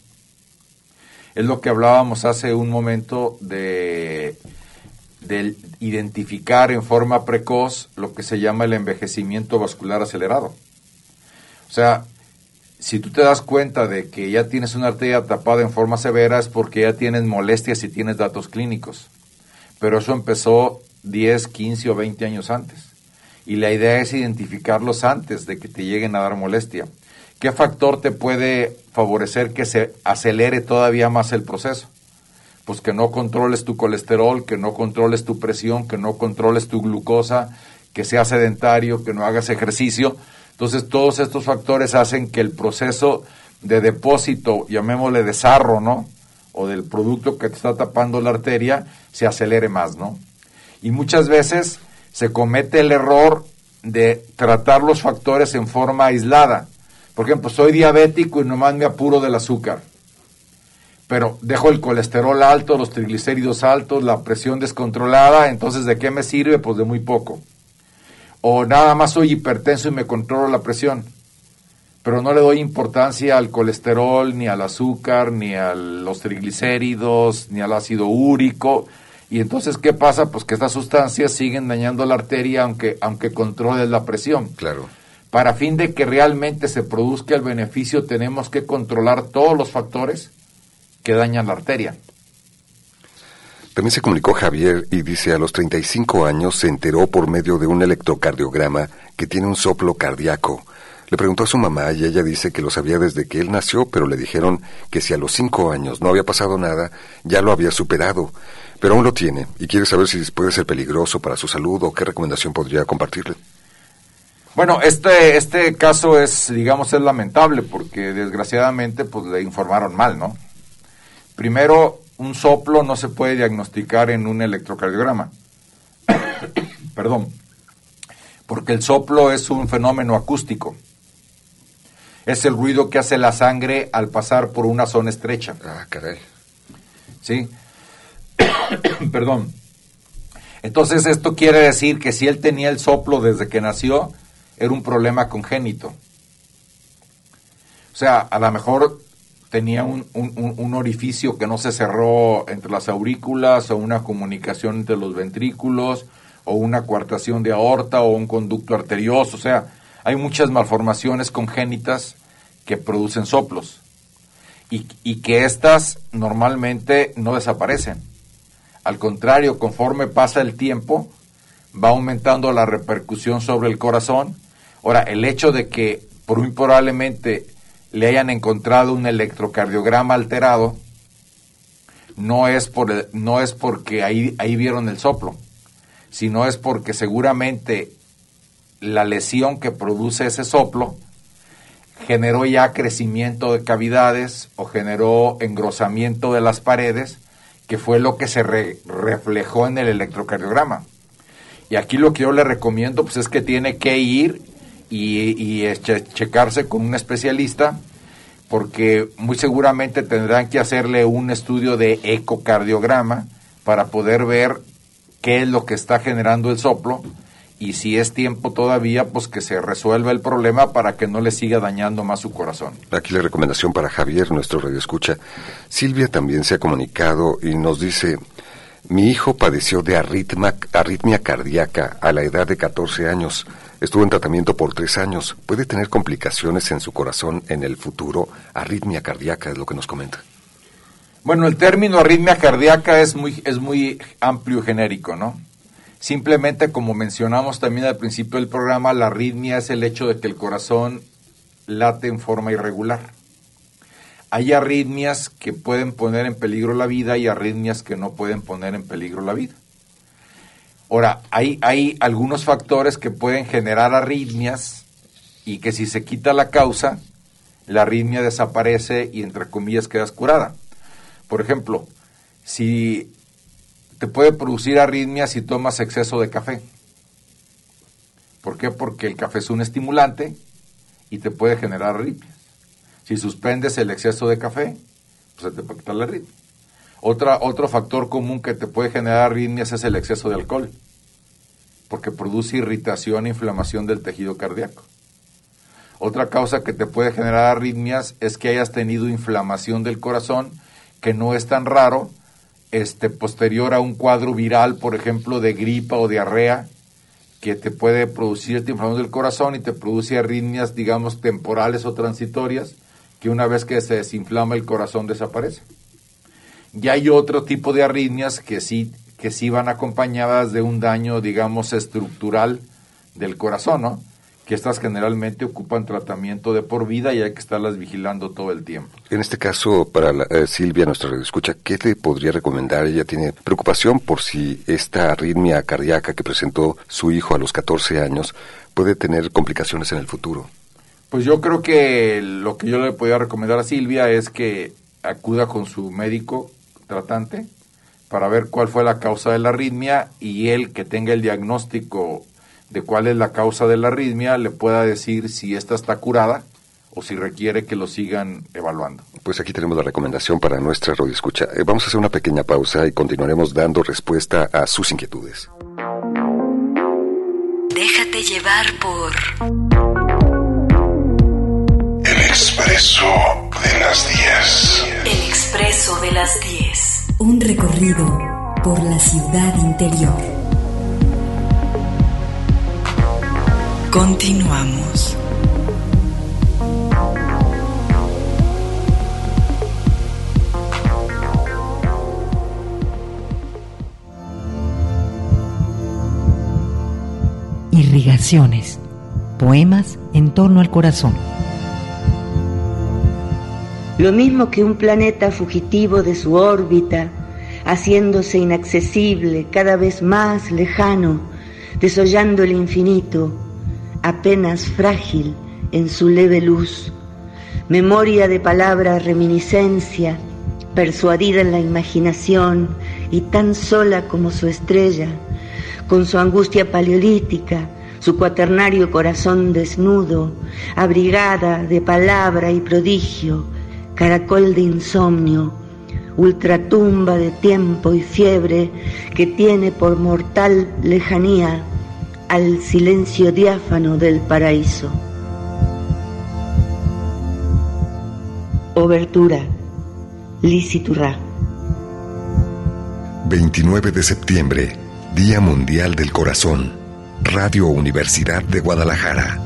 Es lo que hablábamos hace un momento de, de identificar en forma precoz lo que se llama el envejecimiento vascular acelerado. O sea, si tú te das cuenta de que ya tienes una arteria tapada en forma severa es porque ya tienes molestias y tienes datos clínicos. Pero eso empezó diez, quince o veinte años antes. Y la idea es identificarlos antes de que te lleguen a dar molestia. ¿Qué factor te puede favorecer que se acelere todavía más el proceso? Pues que no controles tu colesterol, que no controles tu presión, que no controles tu glucosa, que seas sedentario, que no hagas ejercicio. Entonces todos estos factores hacen que el proceso de depósito, llamémosle de sarro, ¿no? O del producto que te está tapando la arteria, se acelere más, ¿no? Y muchas veces se comete el error de tratar los factores en forma aislada. Por ejemplo, soy diabético y nomás me apuro del azúcar, pero dejo el colesterol alto, los triglicéridos altos, la presión descontrolada, entonces ¿de qué me sirve? Pues de muy poco. O nada más soy hipertenso y me controlo la presión, pero no le doy importancia al colesterol, ni al azúcar, ni a los triglicéridos, ni al ácido úrico. Y entonces, ¿qué pasa? Pues que estas sustancias siguen dañando la arteria aunque, aunque controles la presión. Claro. Para fin de que realmente se produzca el beneficio, tenemos que controlar todos los factores que dañan la arteria. También se comunicó Javier y dice, a los treinta y cinco años se enteró por medio de un electrocardiograma que tiene un soplo cardíaco. Le preguntó a su mamá y ella dice que lo sabía desde que él nació, pero le dijeron que si a los cinco años no había pasado nada, ya lo había superado. Pero aún lo tiene y quiere saber si puede ser peligroso para su salud o qué recomendación podría compartirle. Bueno, este este caso es, digamos, es lamentable porque desgraciadamente pues le informaron mal, ¿no? Primero, un soplo no se puede diagnosticar en un electrocardiograma. Perdón. Porque el soplo es un fenómeno acústico. Es el ruido que hace la sangre al pasar por una zona estrecha. Ah, caray. ¿Sí? Perdón. Entonces esto quiere decir que si él tenía el soplo desde que nació, era un problema congénito. O sea, a lo mejor tenía un, un, un orificio que no se cerró entre las aurículas, o una comunicación entre los ventrículos, o una coartación de aorta, o un conducto arterioso. O sea, hay muchas malformaciones congénitas que producen soplos. Y, y que éstas normalmente no desaparecen. Al contrario, conforme pasa el tiempo, va aumentando la repercusión sobre el corazón. Ahora, el hecho de que por muy probablemente le hayan encontrado un electrocardiograma alterado, no es por el, no es porque ahí, ahí vieron el soplo, sino es porque seguramente la lesión que produce ese soplo generó ya crecimiento de cavidades o generó engrosamiento de las paredes, que fue lo que se re, reflejó en el electrocardiograma. Y aquí lo que yo le recomiendo pues es que tiene que ir y, y che, checarse con un especialista, porque muy seguramente tendrán que hacerle un estudio de ecocardiograma para poder ver qué es lo que está generando el soplo, y si es tiempo todavía, pues que se resuelva el problema para que no le siga dañando más su corazón. Aquí la recomendación para Javier, nuestro radioescucha. Silvia también se ha comunicado y nos dice, mi hijo padeció de arritmia, arritmia cardíaca a la edad de catorce años. Estuvo en tratamiento por tres años. ¿Puede tener complicaciones en su corazón en el futuro? Arritmia cardíaca es lo que nos comenta. Bueno, el término arritmia cardíaca es muy, es muy amplio y genérico, ¿no? Simplemente, como mencionamos también al principio del programa, la arritmia es el hecho de que el corazón late en forma irregular. Hay arritmias que pueden poner en peligro la vida y arritmias que no pueden poner en peligro la vida. Ahora, hay, hay algunos factores que pueden generar arritmias y que si se quita la causa, la arritmia desaparece y entre comillas quedas curada. Por ejemplo, si te puede producir arritmia si tomas exceso de café. ¿Por qué? Porque el café es un estimulante y te puede generar arritmias. Si suspendes el exceso de café, pues se te puede quitar la arritmia. Otra, otro factor común que te puede generar arritmias es el exceso de alcohol, porque produce irritación e inflamación del tejido cardíaco. Otra causa que te puede generar arritmias es que hayas tenido inflamación del corazón, que no es tan raro, este, posterior a un cuadro viral, por ejemplo, de gripa o diarrea, que te puede producir esta inflamación del corazón y te produce arritmias, digamos, temporales o transitorias, que una vez que se desinflama el corazón desaparece. Y hay otro tipo de arritmias que sí, que sí van acompañadas de un daño, digamos, estructural del corazón, ¿no? Que estas generalmente ocupan tratamiento de por vida y hay que estarlas vigilando todo el tiempo. En este caso, para la, eh, Silvia, nuestra radioescucha, ¿qué te podría recomendar? Ella tiene preocupación por si esta arritmia cardíaca que presentó su hijo a los catorce años puede tener complicaciones en el futuro. Pues yo creo que lo que yo le podría recomendar a Silvia es que acuda con su médico tratante para ver cuál fue la causa de la arritmia y él, que tenga el diagnóstico de cuál es la causa de la arritmia, le pueda decir si esta está curada o si requiere que lo sigan evaluando. Pues aquí tenemos la recomendación para nuestra radioescucha. Eh, vamos a hacer una pequeña pausa y continuaremos dando respuesta a sus inquietudes. Déjate llevar por El Expreso de las diez. El Expreso de las diez. Un recorrido por la ciudad interior. Continuamos. Irrigaciones, poemas en torno al corazón. Lo mismo que un planeta fugitivo de su órbita, haciéndose inaccesible, cada vez más lejano, desollando el infinito, apenas frágil en su leve luz, memoria de palabra reminiscencia, persuadida en la imaginación y tan sola como su estrella, con su angustia paleolítica, su cuaternario corazón desnudo, abrigada de palabra y prodigio, caracol de insomnio, ultratumba de tiempo y fiebre que tiene por mortal lejanía al silencio diáfano del paraíso. Obertura, Lisi Turrá. veintinueve de septiembre, Día Mundial del Corazón. Radio Universidad de Guadalajara.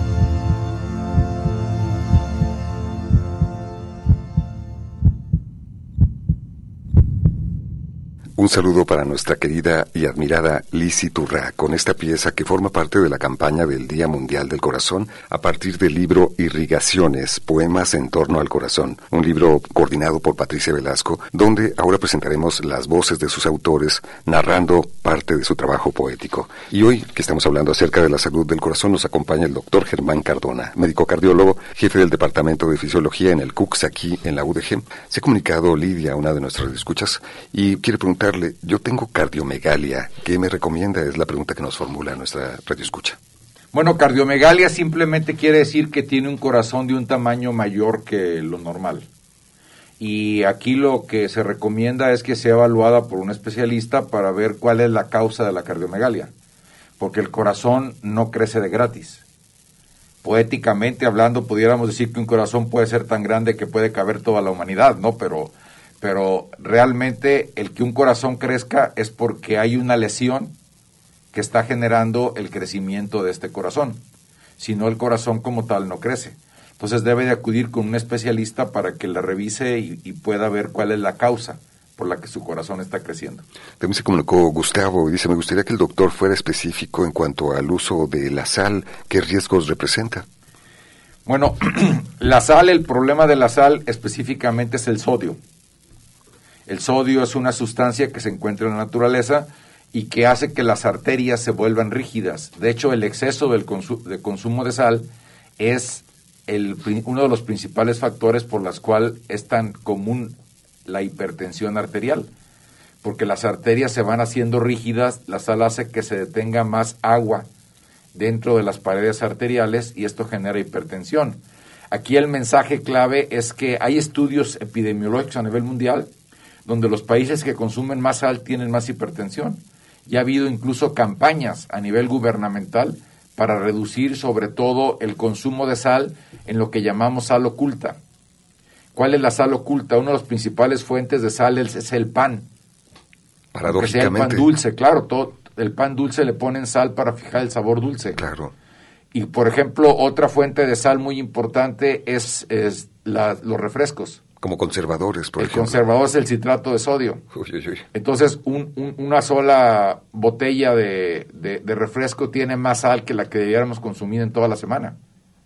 Un saludo para nuestra querida y admirada Lisi Turrá, con esta pieza que forma parte de la campaña del Día Mundial del Corazón a partir del libro Irrigaciones, poemas en torno al corazón, un libro coordinado por Patricia Velasco, donde ahora presentaremos las voces de sus autores narrando parte de su trabajo poético. Y hoy, que estamos hablando acerca de la salud del corazón, nos acompaña el doctor Germán Cardona, médico cardiólogo, jefe del Departamento de Fisiología en el C U C S aquí en la U D G. Se ha comunicado Lidia, una de nuestras escuchas, y quiere preguntar: yo tengo cardiomegalia, ¿qué me recomienda? Es la pregunta que nos formula nuestra radioescucha. Bueno, cardiomegalia simplemente quiere decir que tiene un corazón de un tamaño mayor que lo normal. Y aquí lo que se recomienda es que sea evaluada por un especialista para ver cuál es la causa de la cardiomegalia, porque el corazón no crece de gratis. Poéticamente hablando, pudiéramos decir que un corazón puede ser tan grande que puede caber toda la humanidad, ¿no? Pero pero realmente el que un corazón crezca es porque hay una lesión que está generando el crecimiento de este corazón. Si no, el corazón como tal no crece. Entonces debe de acudir con un especialista para que la revise y, y pueda ver cuál es la causa por la que su corazón está creciendo. También se comunicó Gustavo y dice: me gustaría que el doctor fuera específico en cuanto al uso de la sal. ¿Qué riesgos representa? Bueno, la sal, el problema de la sal específicamente es el sodio. El sodio es una sustancia que se encuentra en la naturaleza y que hace que las arterias se vuelvan rígidas. De hecho, el exceso del consu- de consumo de sal es el, uno de los principales factores por los cuales es tan común la hipertensión arterial. Porque las arterias se van haciendo rígidas, la sal hace que se detenga más agua dentro de las paredes arteriales y esto genera hipertensión. Aquí el mensaje clave es que hay estudios epidemiológicos a nivel mundial donde los países que consumen más sal tienen más hipertensión. Y ha habido incluso campañas a nivel gubernamental para reducir sobre todo el consumo de sal en lo que llamamos sal oculta. ¿Cuál es la sal oculta? Una de las principales fuentes de sal es, es el pan. Paradójicamente. Que sea el pan dulce, claro, todo, el pan dulce le ponen sal para fijar el sabor dulce. Claro. Y, por ejemplo, otra fuente de sal muy importante es, es la, los refrescos. Como conservadores, por el ejemplo. El conservador es el citrato de sodio. Uy, uy, uy. Entonces, un, un, una sola botella de, de, de refresco tiene más sal que la que debiéramos consumir en toda la semana.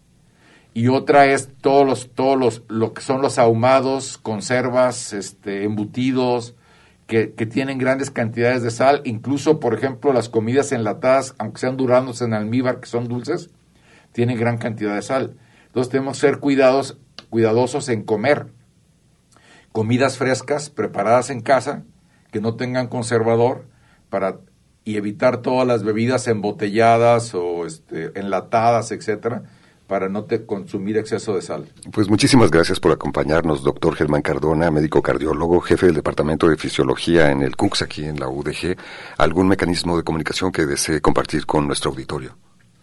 Y otra es todos los, todos los, lo que son los ahumados, conservas, este, embutidos, que, que tienen grandes cantidades de sal. Incluso, por ejemplo, las comidas enlatadas, aunque sean duraznos en almíbar, que son dulces, tienen gran cantidad de sal. Entonces tenemos que ser cuidados, cuidadosos en comer comidas frescas, preparadas en casa, que no tengan conservador, para y evitar todas las bebidas embotelladas o este, enlatadas, etcétera, para no te consumir exceso de sal. Pues muchísimas gracias por acompañarnos, doctor Germán Cardona, médico cardiólogo, jefe del Departamento de Fisiología en el C U C S aquí en la U D G. ¿Algún mecanismo de comunicación que desee compartir con nuestro auditorio?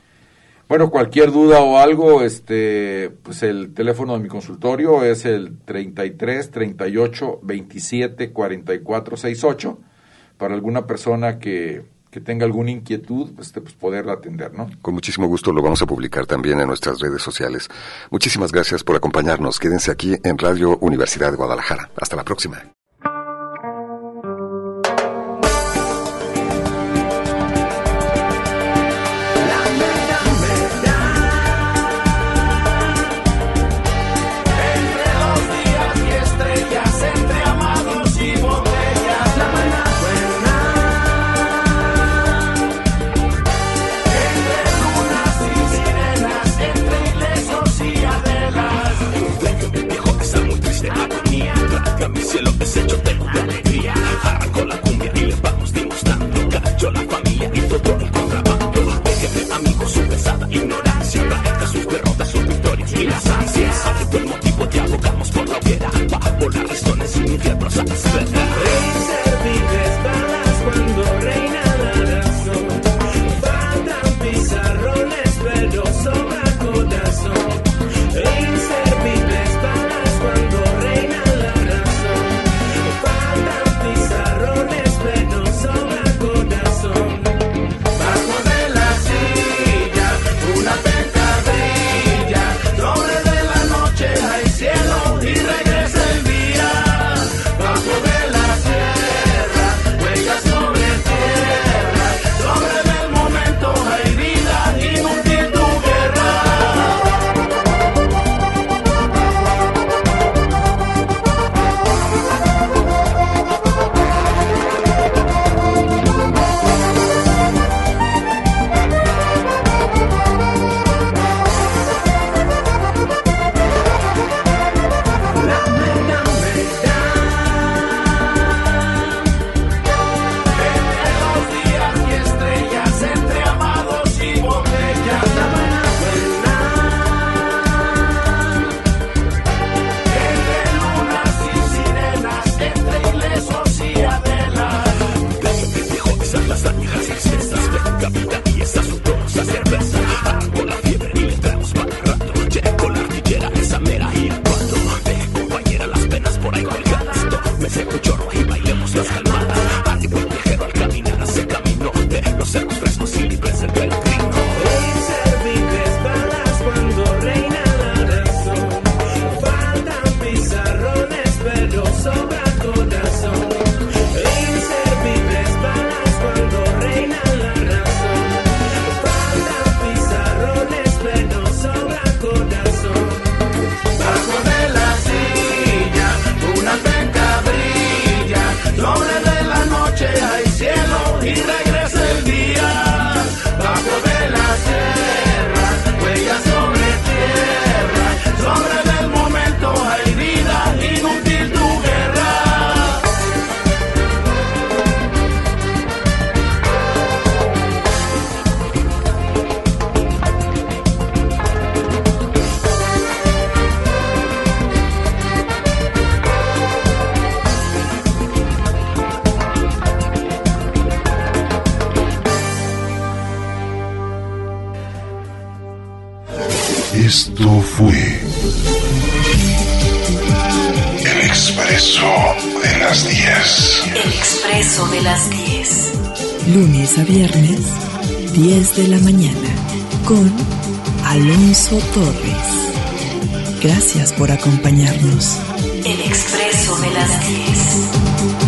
Bueno, cualquier duda o algo, este, pues el teléfono de mi consultorio es el treinta y tres, treinta y ocho, veintisiete, cuarenta y cuatro, sesenta y ocho. Para alguna persona que, que tenga alguna inquietud, este, pues poderla atender, ¿no? Con muchísimo gusto lo vamos a publicar también en nuestras redes sociales. Muchísimas gracias por acompañarnos. Quédense aquí en Radio Universidad de Guadalajara. Hasta la próxima. Cielo y regresa el día bajo de la sierra. Esto fue El Expreso de las diez. El Expreso de las diez. Lunes a viernes, diez de la mañana, con Alonso Torres. Gracias por acompañarnos. El Expreso de las diez.